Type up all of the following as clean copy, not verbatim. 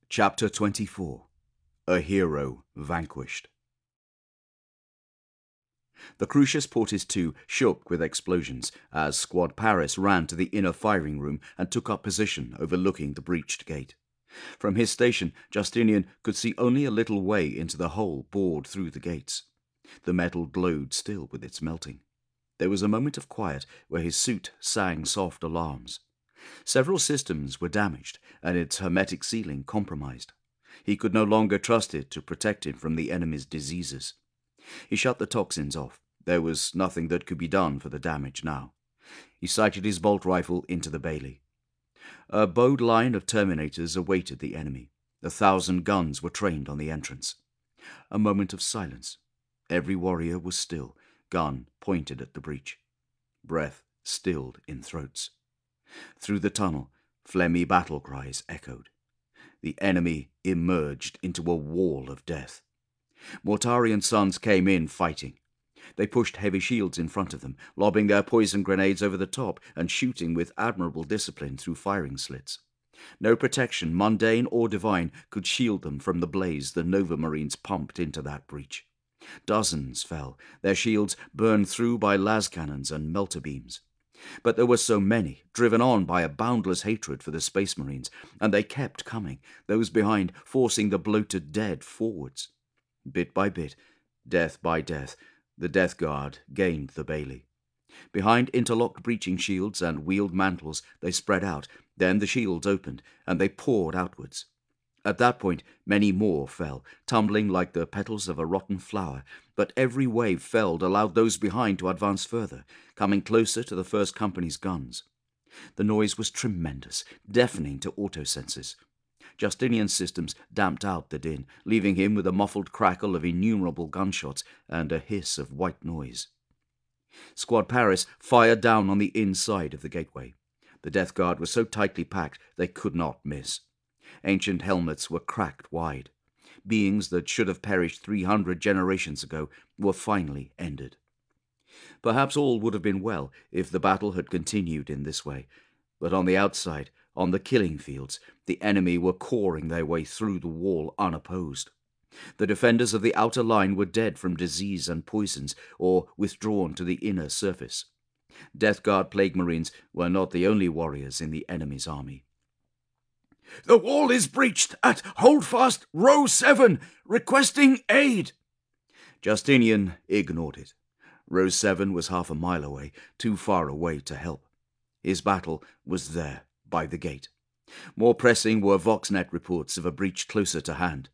Chapter 24. A Hero Vanquished. The Crucius Portis II shook with explosions as Squad Paris ran to the inner firing room and took up position overlooking the breached gate. From his station, Justinian could see only a little way into the hole bored through the gates. The metal glowed still with its melting. There was a moment of quiet where his suit sang soft alarms. Several systems were damaged and its hermetic sealing compromised. He could no longer trust it to protect him from the enemy's diseases. He shut the toxins off. There was nothing that could be done for the damage now. He sighted his bolt rifle into the bailey. A bowed line of Terminators awaited the enemy. 1,000 guns were trained on the entrance. A moment of silence. Every warrior was still, gun pointed at the breach. Breath stilled in throats. Through the tunnel, phlegmy battle cries echoed. The enemy emerged into a wall of death. Mortarian sons came in fighting. They pushed heavy shields in front of them, lobbing their poison grenades over the top and shooting with admirable discipline through firing slits. No protection, mundane or divine, could shield them from the blaze the Nova Marines pumped into that breach. Dozens fell, their shields burned through by las cannons and melter beams. But there were so many, driven on by a boundless hatred for the Space Marines, and they kept coming, those behind forcing the bloated dead forwards. Bit by bit, death by death, the Death Guard gained the bailey. Behind interlocked breaching shields and wheeled mantles they spread out, then the shields opened, and they poured outwards. At that point, many more fell, tumbling like the petals of a rotten flower, but every wave felled allowed those behind to advance further, coming closer to the first company's guns. The noise was tremendous, deafening to autosenses. Justinian's systems damped out the din, leaving him with a muffled crackle of innumerable gunshots and a hiss of white noise. Squad Paris fired down on the inside of the gateway. The Death Guard was so tightly packed they could not miss. Ancient helmets were cracked wide. Beings that should have perished 300 generations ago were finally ended. Perhaps all would have been well if the battle had continued in this way, but on the outside, on the killing fields, the enemy were coring their way through the wall unopposed. The defenders of the outer line were dead from disease and poisons, or withdrawn to the inner surface. Death Guard Plague Marines were not the only warriors in the enemy's army. "The wall is breached at Holdfast Row 7, requesting aid." Justinian ignored it. Row 7 was half a mile away, too far away to help. His battle was there, by the gate. More pressing were Voxnet reports of a breach closer to hand.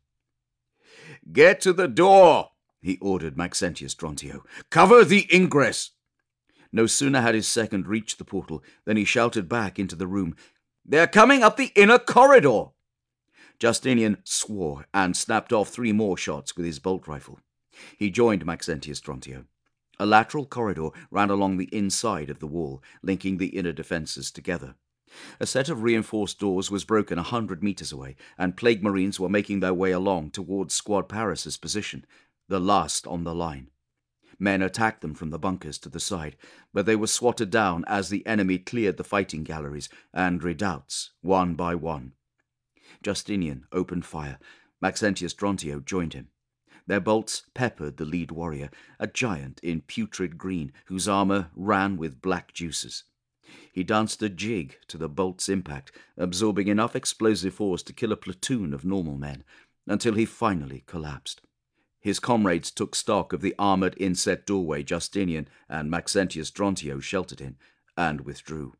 "Get to the door," he ordered Maxentius Drontio. "Cover the ingress." No sooner had his second reached the portal than he shouted back into the room, "They're coming up the inner corridor!" Justinian swore and snapped off 3 more shots with his bolt rifle. He joined Maxentius Drontio. A lateral corridor ran along the inside of the wall, linking the inner defences together. A set of reinforced doors was broken 100 meters away, and Plague Marines were making their way along towards Squad Paris's position, the last on the line. Men attacked them from the bunkers to the side, but they were swatted down as the enemy cleared the fighting galleries and redoubts, one by one. Justinian opened fire. Maxentius Drontio joined him. Their bolts peppered the lead warrior, a giant in putrid green whose armor ran with black juices. He danced a jig to the bolt's impact, absorbing enough explosive force to kill a platoon of normal men, until he finally collapsed. His comrades took stock of the armoured inset doorway Justinian and Maxentius Drontio sheltered in, and withdrew.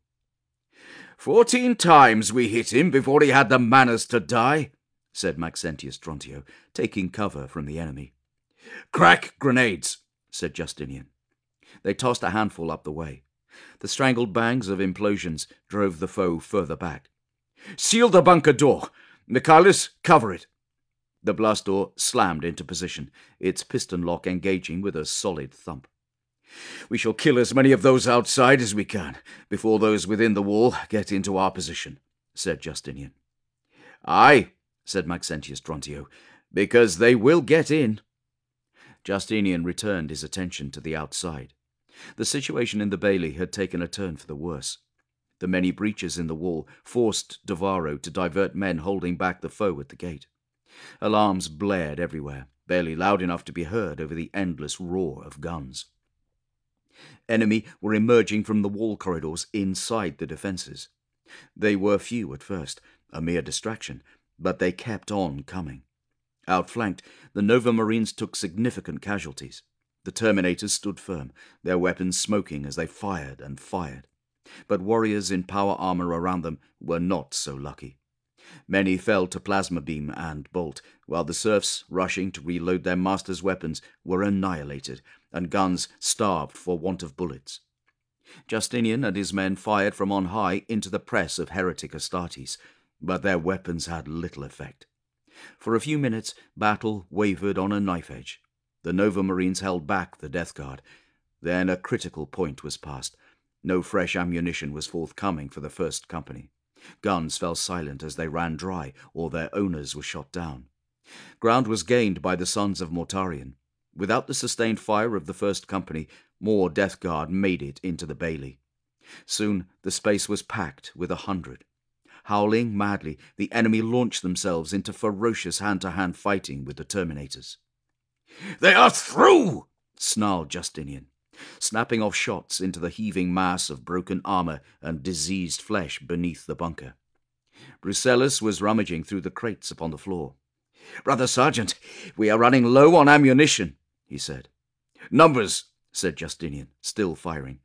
14 times we hit him before he had the manners to die," said Maxentius Drontio, taking cover from the enemy. "Crack grenades," said Justinian. They tossed a handful up the way. The strangled bangs of implosions drove the foe further back. "Seal the bunker door. Michaelis, cover it." The blast door slammed into position, its piston lock engaging with a solid thump. "We shall kill as many of those outside as we can before those within the wall get into our position," said Justinian. "Aye," said Maxentius Drontio, "because they will get in." Justinian returned his attention to the outside. The situation in the bailey had taken a turn for the worse. The many breaches in the wall forced Davaro to divert men holding back the foe at the gate. Alarms blared everywhere, barely loud enough to be heard over the endless roar of guns. Enemy were emerging from the wall corridors inside the defences. They were few at first, a mere distraction, but they kept on coming. Outflanked, the Nova Marines took significant casualties. The Terminators stood firm, their weapons smoking as they fired and fired. But warriors in power armor around them were not so lucky. Many fell to plasma beam and bolt, while the serfs, rushing to reload their masters' weapons, were annihilated, and guns starved for want of bullets. Justinian and his men fired from on high into the press of heretic Astartes, but their weapons had little effect. For a few minutes, battle wavered on a knife edge. The Nova Marines held back the Death Guard. Then a critical point was passed. No fresh ammunition was forthcoming for the first company. Guns fell silent as they ran dry, or their owners were shot down. Ground was gained by the sons of Mortarion. Without the sustained fire of the first company, more Death Guard made it into the bailey. Soon the space was packed with 100. Howling madly, the enemy launched themselves into ferocious hand-to-hand fighting with the Terminators. "They are through!" snarled Justinian, snapping off shots into the heaving mass of broken armor and diseased flesh beneath the bunker. Brucellus was rummaging through the crates upon the floor. "Brother Sergeant, we are running low on ammunition," he said. "Numbers," said Justinian, still firing.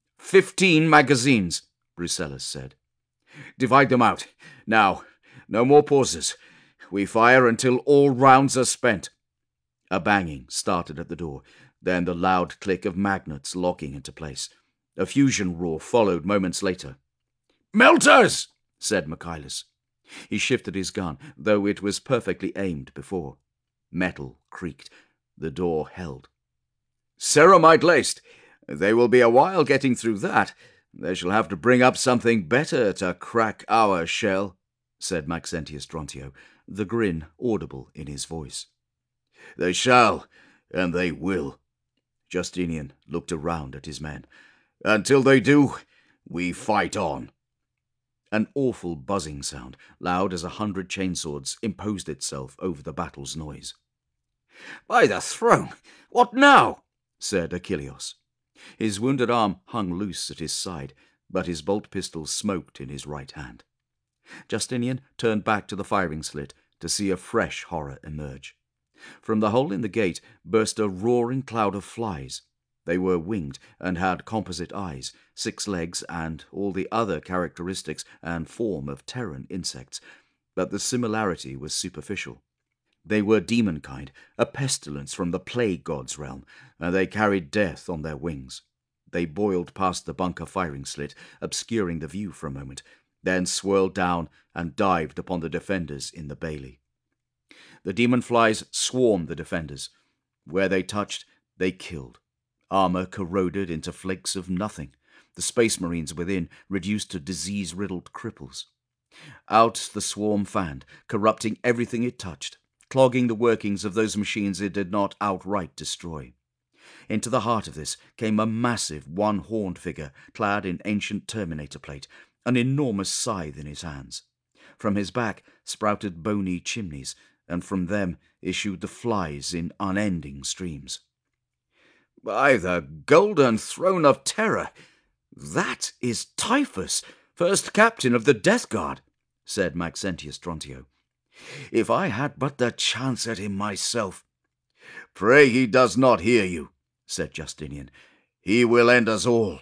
15 magazines, Brucellus said. "Divide them out. Now, no more pauses. We fire until all rounds are spent." A banging started at the door, then the loud click of magnets locking into place. A fusion roar followed moments later. "Melters!" said Michaelis. He shifted his gun, though it was perfectly aimed before. Metal creaked. The door held. "Ceramide laced. They will be a while getting through that. They shall have to bring up something better to crack our shell," said Maxentius Drontio, the grin audible in his voice. "They shall, and they will." Justinian looked around at his men. "Until they do, we fight on." An awful buzzing sound, loud as 100 chainswords, imposed itself over the battle's noise. "By the throne! What now?" said Achilleos. His wounded arm hung loose at his side, but his bolt pistol smoked in his right hand. Justinian turned back to the firing slit to see a fresh horror emerge. From the hole in the gate burst a roaring cloud of flies. They were winged and had composite eyes, 6 legs, and all the other characteristics and form of Terran insects, but the similarity was superficial. They were demonkind, a pestilence from the plague god's realm, and they carried death on their wings. They boiled past the bunker firing slit, obscuring the view for a moment, then swirled down and dived upon the defenders in the bailey. The demon flies swarmed the defenders. Where they touched, they killed. Armor corroded into flakes of nothing, the space marines within reduced to disease-riddled cripples. Out the swarm fanned, corrupting everything it touched, clogging the workings of those machines it did not outright destroy. Into the heart of this came a massive one-horned figure clad in ancient Terminator plate, an enormous scythe in his hands. From his back sprouted bony chimneys, and from them issued the flies in unending streams. "By the golden throne of terror! That is Typhus, first captain of the Death Guard," said Maxentius Drontio. "If I had but the chance at him myself." "Pray he does not hear you," said Justinian. "He will end us all."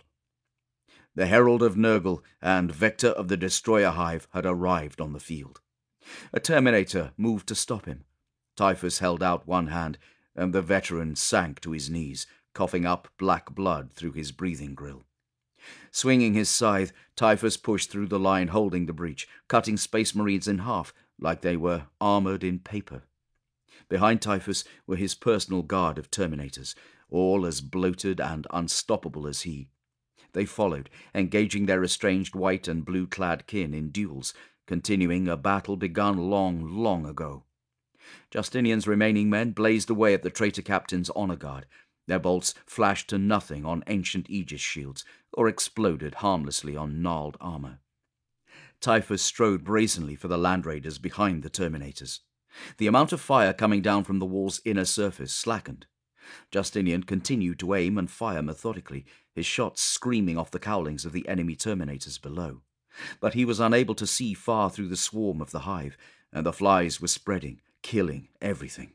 The Herald of Nurgle and Vector of the Destroyer Hive had arrived on the field. A Terminator moved to stop him. Typhus held out one hand, and the veteran sank to his knees, coughing up black blood through his breathing grill. Swinging his scythe, Typhus pushed through the line holding the breach, cutting Space Marines in half like they were armored in paper. Behind Typhus were his personal guard of Terminators, all as bloated and unstoppable as he. They followed, engaging their estranged white and blue-clad kin in duels, continuing a battle begun long, long ago. Justinian's remaining men blazed away at the traitor captain's honor guard. Their bolts flashed to nothing on ancient Aegis shields or exploded harmlessly on gnarled armor. Typhus strode brazenly for the land raiders behind the Terminators. The amount of fire coming down from the wall's inner surface slackened. Justinian continued to aim and fire methodically, his shots screaming off the cowlings of the enemy Terminators below. But he was unable to see far through the swarm of the hive, and the flies were spreading, killing everything.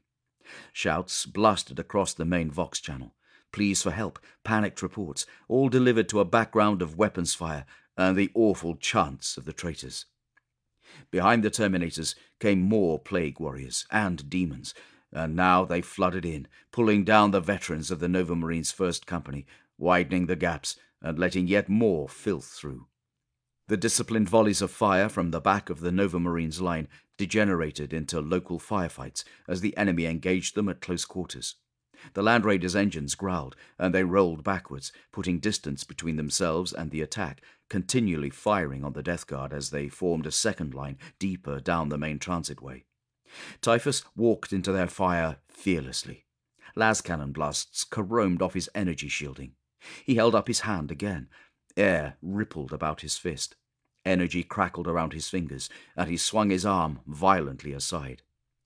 Shouts blasted across the main Vox channel. Pleas for help, panicked reports, all delivered to a background of weapons fire and the awful chants of the traitors. Behind the Terminators came more plague warriors and demons, and now they flooded in, pulling down the veterans of the Nova Marines' 1st Company, widening the gaps and letting yet more filth through. The disciplined volleys of fire from the back of the Nova Marines' line degenerated into local firefights as the enemy engaged them at close quarters. The Land Raiders' engines growled, and they rolled backwards, putting distance between themselves and the attack, continually firing on the Death Guard as they formed a second line deeper down the main transitway. Typhus walked into their fire fearlessly. Las-cannon blasts caromed off his energy shielding. He held up his hand again. Air rippled about his fist. Energy crackled around his fingers, and he swung his arm violently aside.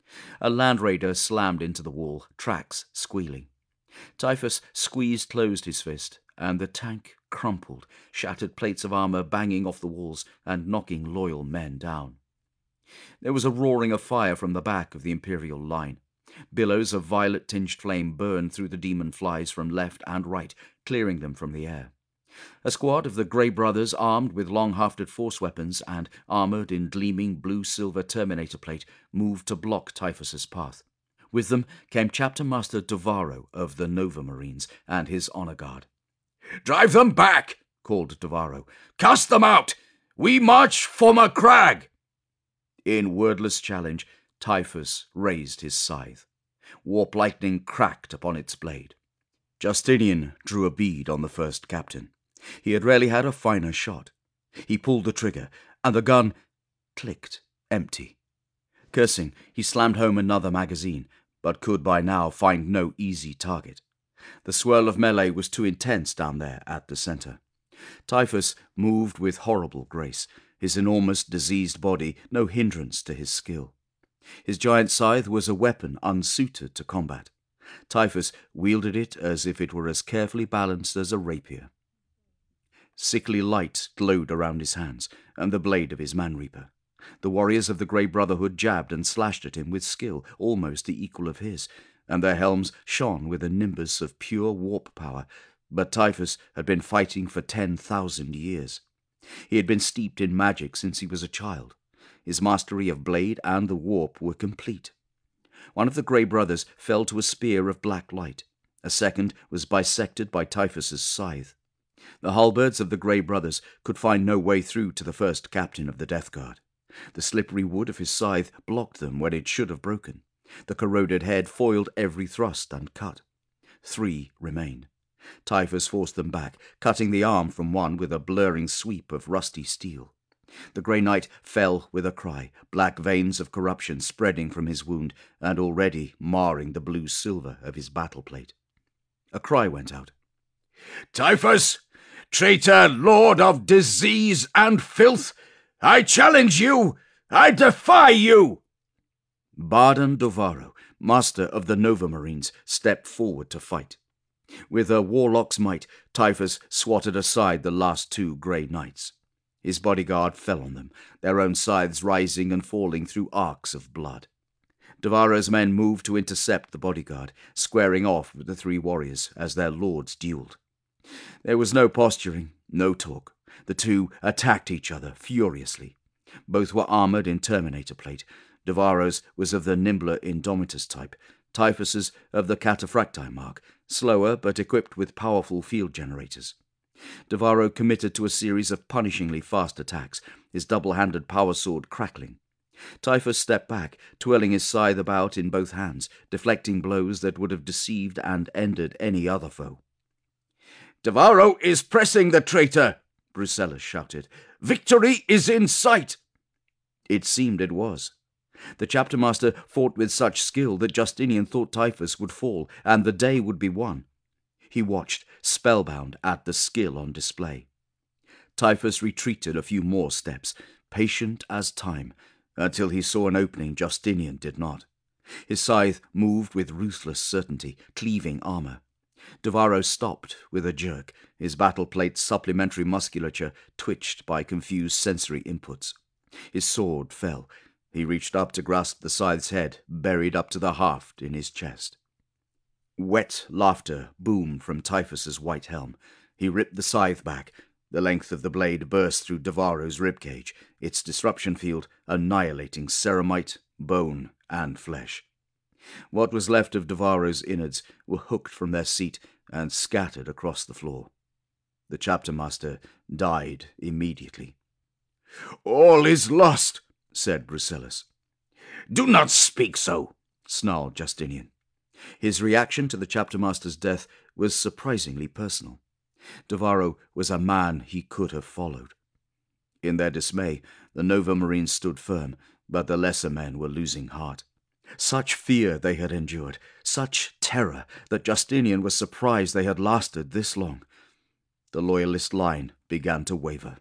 A Land Raider slammed into the wall, tracks squealing. Typhus squeezed closed his fist, and the tank crumpled, shattered plates of armor banging off the walls and knocking loyal men down. There was a roaring of fire from the back of the Imperial line. Billows of violet-tinged flame burned through the demon flies from left and right, clearing them from the air. A squad of the Grey Brothers, armed with long-hafted force weapons and armoured in gleaming blue-silver Terminator plate, moved to block Typhus's path. With them came Chapter Master Duvaro of the Nova Marines and his honor guard. "Drive them back!" called Duvaro. "Cast them out! We march for Macragge!" In wordless challenge, Typhus raised his scythe. Warp lightning cracked upon its blade. Justinian drew a bead on the first captain. He had rarely had a finer shot. He pulled the trigger, and the gun clicked, empty. Cursing, he slammed home another magazine, but could by now find no easy target. The swirl of melee was too intense down there at the center. Typhus moved with horrible grace, his enormous, diseased body no hindrance to his skill. His giant scythe was a weapon unsuited to combat. Typhus wielded it as if it were as carefully balanced as a rapier. Sickly light glowed around his hands and the blade of his man-reaper. The warriors of the Grey Brotherhood jabbed and slashed at him with skill almost the equal of his, and their helms shone with a nimbus of pure warp power, but Typhus had been fighting for 10,000 years. He had been steeped in magic since he was a child. His mastery of blade and the warp were complete. One of the Grey Brothers fell to a spear of black light. A second was bisected by Typhus's scythe. The halberds of the Grey Brothers could find no way through to the first captain of the Death Guard. The slippery wood of his scythe blocked them when it should have broken. The corroded head foiled every thrust and cut. 3 remained. Typhus forced them back, cutting the arm from one with a blurring sweep of rusty steel. The Grey Knight fell with a cry, black veins of corruption spreading from his wound and already marring the blue-silver of his battle plate. A cry went out. "Typhus, traitor lord of disease and filth, I challenge you! I defy you!" Bardan Duvaro, master of the Nova Marines, stepped forward to fight. With a warlock's might, Typhus swatted aside the last 2 Grey Knights. His bodyguard fell on them, their own scythes rising and falling through arcs of blood. Duvaro's men moved to intercept the bodyguard, squaring off with the 3 warriors as their lords duelled. There was no posturing, no talk. The 2 attacked each other furiously. Both were armoured in Terminator plate. Duvaro's was of the nimbler Indomitus type, Typhus's of the Cataphracti mark, slower but equipped with powerful field generators. Duvaro committed to a series of punishingly fast attacks, his double-handed power sword crackling. Typhus stepped back, twirling his scythe about in both hands, deflecting blows that would have deceived and ended any other foe. "Duvaro is pressing the traitor!" Brucellus shouted. "Victory is in sight!" It seemed it was. The chapter master fought with such skill that Justinian thought Typhus would fall, and the day would be won. He watched, spellbound at the skill on display. Typhus retreated a few more steps, patient as time, until he saw an opening Justinian did not. His scythe moved with ruthless certainty, cleaving armor. Devarro stopped with a jerk, his battle-plate's supplementary musculature twitched by confused sensory inputs. His sword fell. He reached up to grasp the scythe's head, buried up to the haft in his chest. Wet laughter boomed from Typhus's white helm. He ripped the scythe back. The length of the blade burst through Devarro's ribcage, its disruption field annihilating ceramite, bone, and flesh. What was left of Devarro's innards were hooked from their seat and scattered across the floor. The chapter-master died immediately. "All is lost," said Brucellus. "Do not speak so," snarled Justinian. His reaction to the chapter-master's death was surprisingly personal. Devarro was a man he could have followed. In their dismay, the Nova Marines stood firm, but the lesser men were losing heart. Such fear they had endured, such terror, that Justinian was surprised they had lasted this long. The loyalist line began to waver.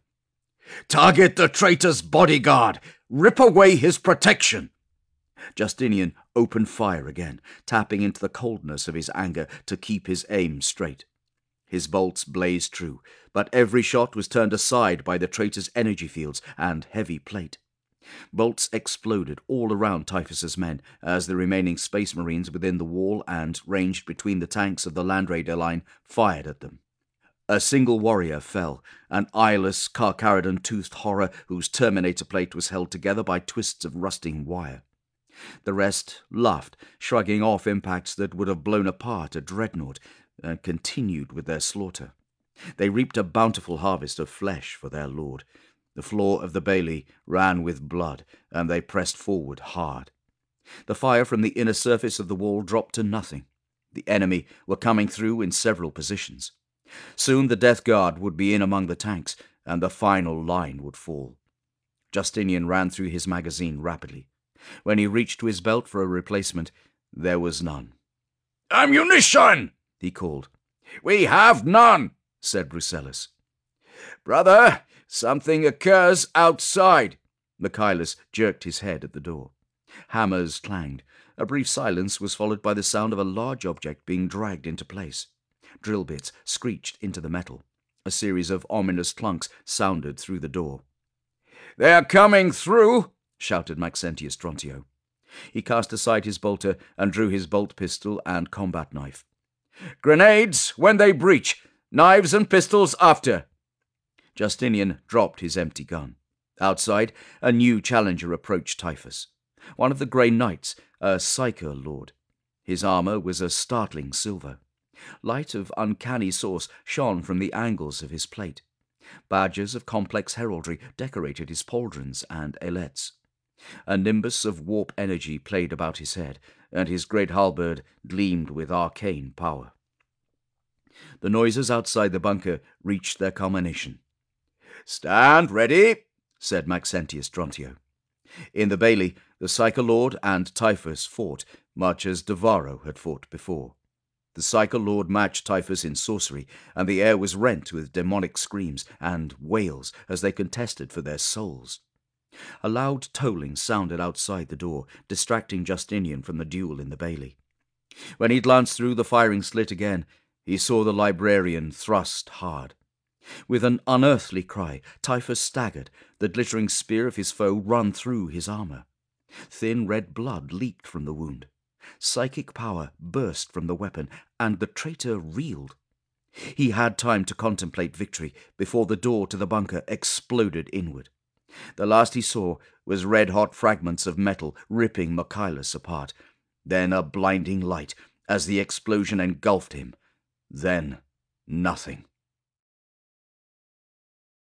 "Target the traitor's bodyguard! Rip away his protection!" Justinian opened fire again, tapping into the coldness of his anger to keep his aim straight. His bolts blazed true, but every shot was turned aside by the traitor's energy fields and heavy plate. Bolts exploded all around Typhus's men as the remaining Space Marines within the wall and ranged between the tanks of the Land Raider line fired at them. A single warrior fell, an eyeless Carcharodon-toothed horror whose Terminator plate was held together by twists of rusting wire. The rest laughed, shrugging off impacts that would have blown apart a dreadnought, and continued with their slaughter. They reaped a bountiful harvest of flesh for their lord. The floor of the bailey ran with blood, and they pressed forward hard. The fire from the inner surface of the wall dropped to nothing. The enemy were coming through in several positions. Soon the Death Guard would be in among the tanks, and the final line would fall. Justinian ran through his magazine rapidly. When he reached to his belt for a replacement, there was none. "Ammunition!" he called. "We have none," said Brucellus. "Brother, something occurs outside." Michaelis jerked his head at the door. Hammers clanged. A brief silence was followed by the sound of a large object being dragged into place. Drill bits screeched into the metal. A series of ominous clunks sounded through the door. "They are coming through," shouted Maxentius Drontio. He cast aside his bolter and drew his bolt pistol and combat knife. "Grenades when they breach. Knives and pistols after." Justinian dropped his empty gun. Outside, a new challenger approached Typhus. One of the Grey Knights, a Psyker lord. His armor was a startling silver. Light of uncanny source shone from the angles of his plate. Badges of complex heraldry decorated his pauldrons and ailettes. A nimbus of warp energy played about his head, and his great halberd gleamed with arcane power. The noises outside the bunker reached their culmination. "Stand ready," said Maxentius Drontio. In the bailey, the Psyker Lord and Typhus fought, much as Devarro had fought before. The Psyker Lord matched Typhus in sorcery, and the air was rent with demonic screams and wails as they contested for their souls. A loud tolling sounded outside the door, distracting Justinian from the duel in the bailey. When he glanced through the firing slit again, he saw the librarian thrust hard. With an unearthly cry, Typhus staggered, the glittering spear of his foe run through his armor. Thin red blood leaked from the wound. Psychic power burst from the weapon, and the traitor reeled. He had time to contemplate victory before the door to the bunker exploded inward. The last he saw was red-hot fragments of metal ripping Michaelis apart, then a blinding light as the explosion engulfed him, then nothing.